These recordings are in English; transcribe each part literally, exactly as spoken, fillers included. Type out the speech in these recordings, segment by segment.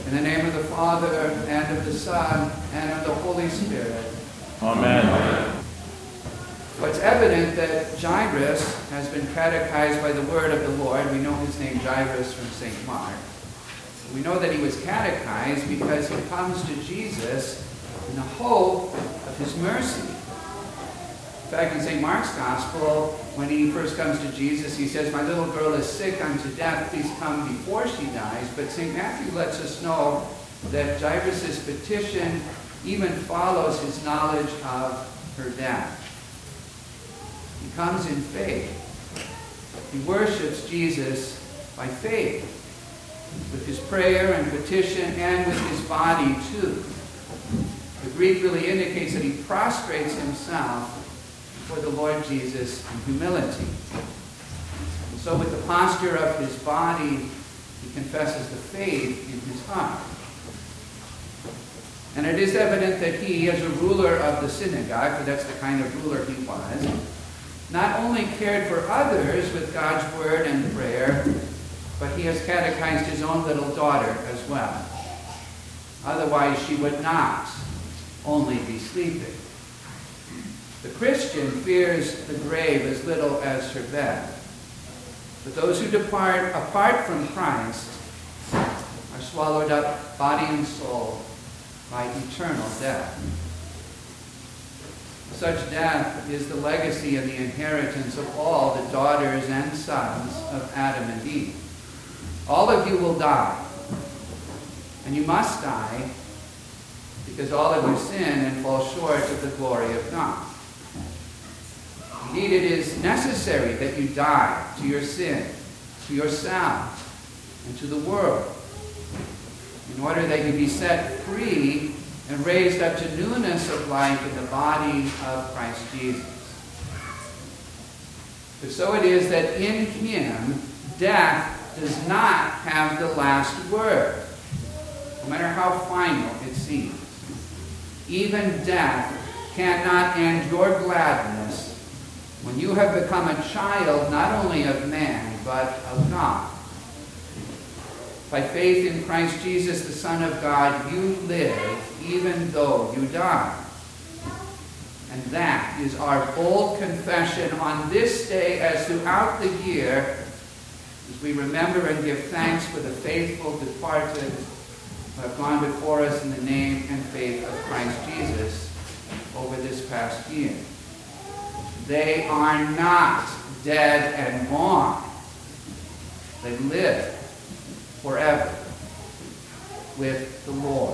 In the name of the Father, and of the Son, and of the Holy Spirit. Amen. Amen. Well, it's evident that Jairus has been catechized by the word of the Lord. We know his name Jairus from Saint Mark. We know that he was catechized because he comes to Jesus in the hope of his mercy. In fact, in Saint Mark's Gospel, when he first comes to Jesus, he says, "My little girl is sick unto death. Please come before she dies." But Saint Matthew lets us know that Jairus' petition even follows his knowledge of her death. He comes in faith. He worships Jesus by faith, with his prayer and petition, and with his body too. The Greek really indicates that he prostrates himself before the Lord Jesus in humility. And so with the posture of his body, he confesses the faith in his heart. And it is evident that he, as a ruler of the synagogue, for that's the kind of ruler he was, not only cared for others with God's word and prayer, but he has catechized his own little daughter as well. Otherwise, she would not only be sleeping. The Christian fears the grave as little as her bed. But those who depart apart from Christ are swallowed up, body and soul, by eternal death. Such death is the legacy and the inheritance of all the daughters and sons of Adam and Eve. All of you will die, and you must die because all of you sin and fall short of the glory of God. Indeed, it is necessary that you die to your sin, to yourself, and to the world, in order that you be set free and raised up to newness of life in the body of Christ Jesus. But so it is that in him, death does not have the last word, no matter how final it seems. Even death cannot end your gladness when you have become a child not only of man, but of God. By faith in Christ Jesus, the Son of God, you live even though you die. And that is our bold confession on this day as throughout the year, as we remember and give thanks for the faithful departed who have gone before us in the name and faith of Christ Jesus over this past year. They are not dead and gone. They live forever with the Lord.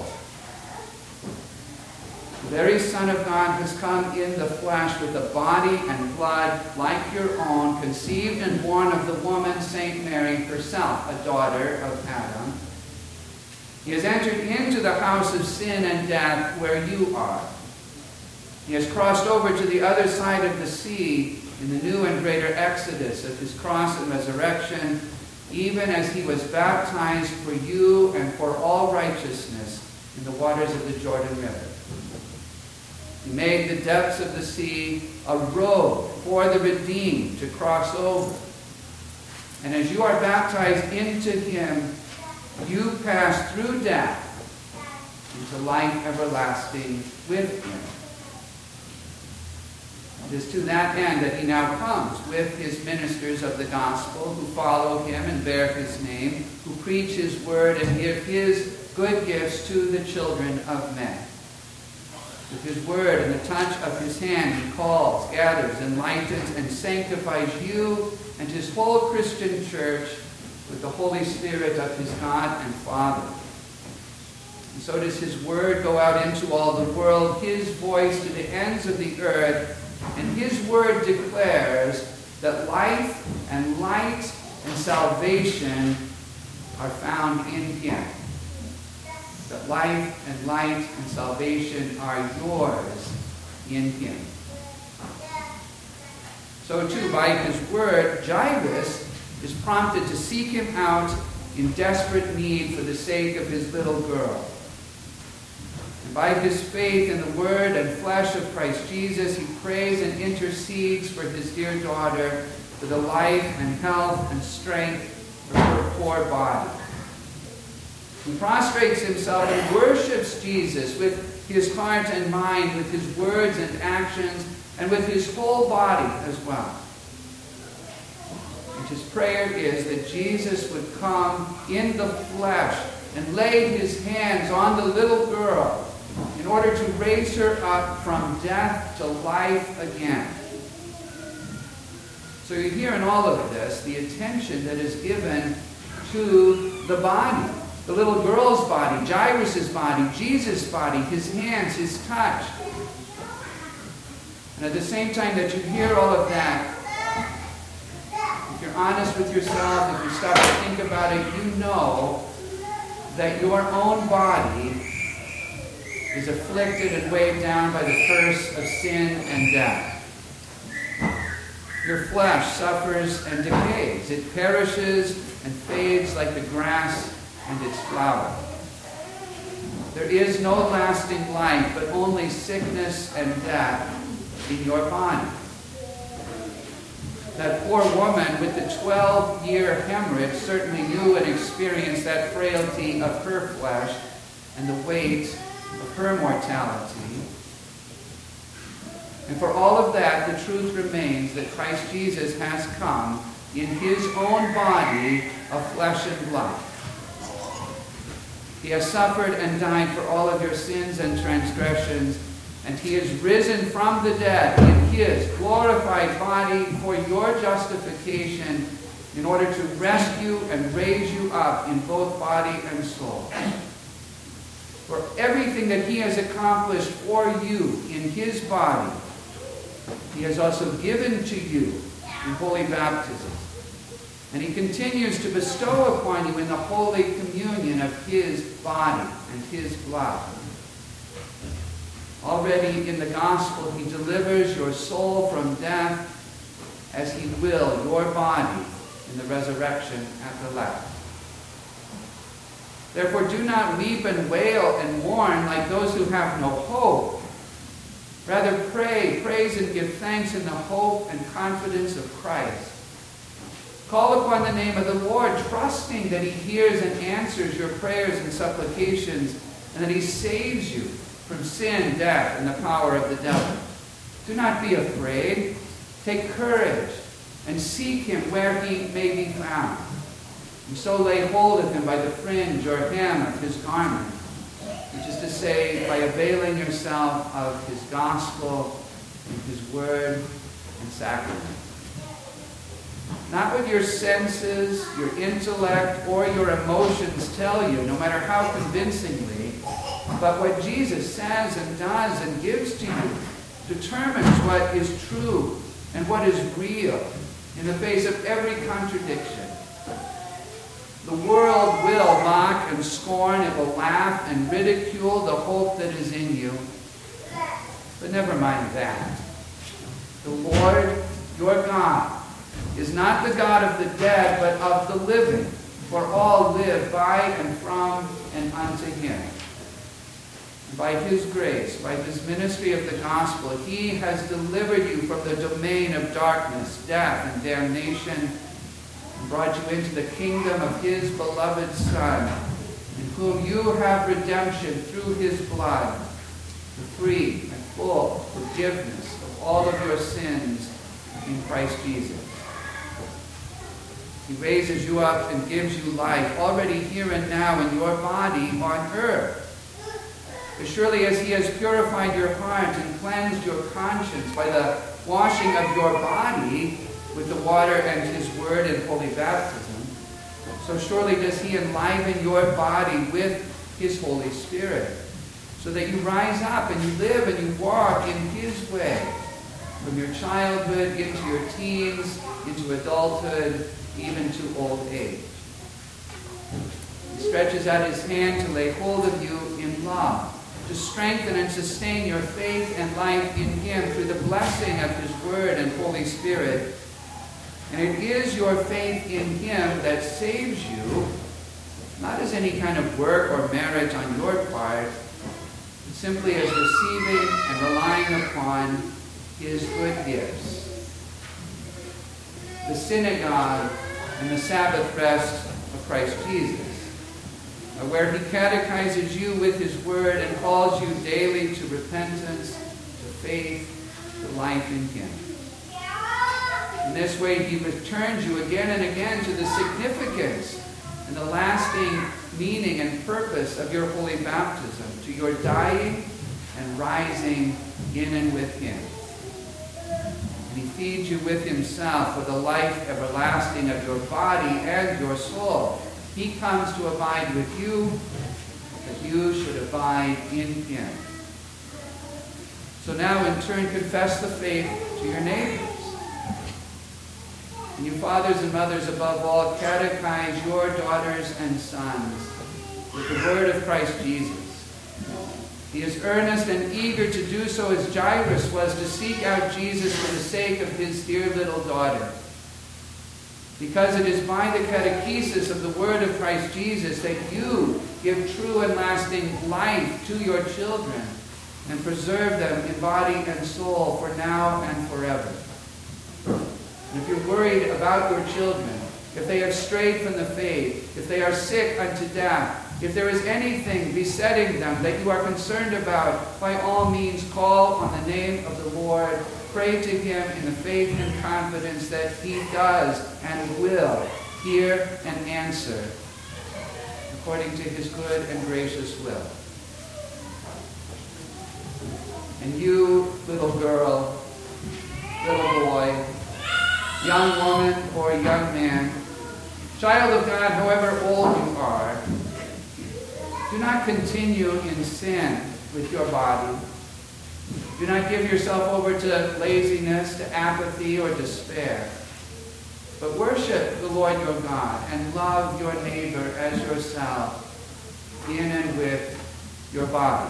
The very Son of God has come in the flesh with a body and blood like your own, conceived and born of the woman Saint Mary, herself a daughter of Adam. He has entered into the house of sin and death where you are. He has crossed over to the other side of the sea in the new and greater exodus of his cross and resurrection, even as he was baptized for you and for all righteousness in the waters of the Jordan River. He made the depths of the sea a road for the redeemed to cross over. And as you are baptized into him, you pass through death into life everlasting with him. It is to that end that he now comes with his ministers of the gospel who follow him and bear his name, who preach his word and give his good gifts to the children of men. With his word and the touch of his hand, he calls, gathers, enlightens, and sanctifies you and his whole Christian church with the Holy Spirit of his God and Father. And so does his word go out into all the world, his voice to the ends of the earth, and his word declares that life and light and salvation are found in him. That life and light and salvation are yours in him. So too, by his word, Jairus is prompted to seek him out in desperate need for the sake of his little girl. And by his faith in the word and flesh of Christ Jesus, he prays and intercedes for his dear daughter, for the life and health and strength of her poor body. He prostrates himself and worships Jesus with his heart and mind, with his words and actions, and with his whole body as well. And his prayer is that Jesus would come in the flesh and lay his hands on the little girl in order to raise her up from death to life again. So you hear in all of this the attention that is given to the body. The little girl's body, Jairus' body, Jesus' body, his hands, his touch. And at the same time that you hear all of that, if you're honest with yourself, if you stop to think about it, you know that your own body is afflicted and weighed down by the curse of sin and death. Your flesh suffers and decays. It perishes and fades like the grass and its flower. There is no lasting life, but only sickness and death in your body. That poor woman with the twelve-year hemorrhage certainly knew and experienced that frailty of her flesh and the weight of her mortality. And for all of that, the truth remains that Christ Jesus has come in his own body of flesh and blood. He has suffered and died for all of your sins and transgressions, and he is risen from the dead in his glorified body for your justification in order to rescue and raise you up in both body and soul. For everything that he has accomplished for you in his body, he has also given to you in holy baptism. And he continues to bestow upon you in the holy communion of his body and his blood. Already in the gospel, he delivers your soul from death as he will your body in the resurrection at the last. Therefore, do not weep and wail and mourn like those who have no hope. Rather pray, praise, and give thanks in the hope and confidence of Christ. Call upon the name of the Lord, trusting that he hears and answers your prayers and supplications, and that he saves you from sin, death, and the power of the devil. Do not be afraid. Take courage and seek him where he may be found. And so lay hold of him by the fringe or hem of his garment, which is to say, by availing yourself of his gospel and his word and sacrament. Not what your senses, your intellect, or your emotions tell you, no matter how convincingly, but what Jesus says and does and gives to you determines what is true and what is real in the face of every contradiction. The world will mock and scorn, it will laugh and ridicule the hope that is in you. But never mind that. The Lord, your God, is not the God of the dead, but of the living, for all live by and from and unto him. And by his grace, by his ministry of the gospel, he has delivered you from the domain of darkness, death, and damnation, and brought you into the kingdom of his beloved Son, in whom you have redemption through his blood, the free and full forgiveness of all of your sins in Christ Jesus. He raises you up and gives you life, already here and now in your body on earth. As surely as he has purified your heart and cleansed your conscience by the washing of your body with the water and his word in holy baptism, so surely does he enliven your body with his Holy Spirit, so that you rise up and you live and you walk in his way, from your childhood into your teens, into adulthood, even to old age. He stretches out his hand to lay hold of you in love, to strengthen and sustain your faith and life in him through the blessing of his word and Holy Spirit. And it is your faith in him that saves you, not as any kind of work or merit on your part, but simply as receiving and relying upon his good gifts. The synagogue and the Sabbath rest of Christ Jesus. where he catechizes you with his word and calls you daily to repentance, to faith, to life in him. In this way, he returns you again and again to the significance and the lasting meaning and purpose of your holy baptism, to your dying and rising in and with him. And he feeds you with himself for the life everlasting of your body and your soul. He comes to abide with you, that you should abide in him. So now in turn confess the faith to your neighbors. And you fathers and mothers above all, catechize your daughters and sons with the word of Christ Jesus. He is earnest and eager to do so as Jairus was, to seek out Jesus for the sake of his dear little daughter. Because it is by the catechesis of the word of Christ Jesus that you give true and lasting life to your children and preserve them in body and soul for now and forever. And if you're worried about your children, if they have strayed from the faith, if they are sick unto death, if there is anything besetting them that you are concerned about, by all means call on the name of the Lord. Pray to him in the faith and confidence that he does and will hear and answer according to his good and gracious will. And you, little girl, little boy, young woman or young man, child of God, however old you are, do not continue in sin with your body. Do not give yourself over to laziness, to apathy, or despair. But worship the Lord your God and love your neighbor as yourself in and with your body.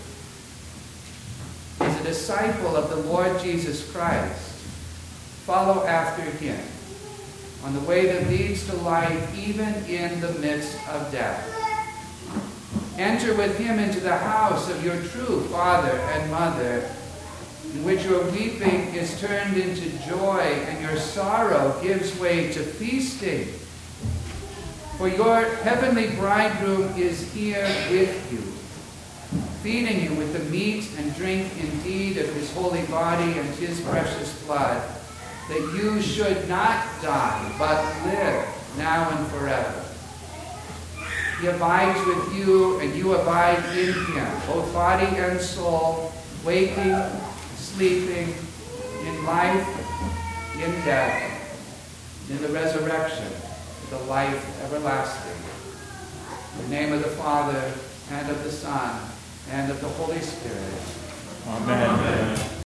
As a disciple of the Lord Jesus Christ, follow after him on the way that leads to life even in the midst of death. Enter with him into the house of your true father and mother, in which your weeping is turned into joy and your sorrow gives way to feasting. For your heavenly bridegroom is here with you, feeding you with the meat and drink indeed of his holy body and his precious blood, that you should not die, but live now and forever. He abides with you, and you abide in him, both body and soul, waking, sleeping, in life, in death, in the resurrection, the life everlasting. In the name of the Father, and of the Son, and of the Holy Spirit.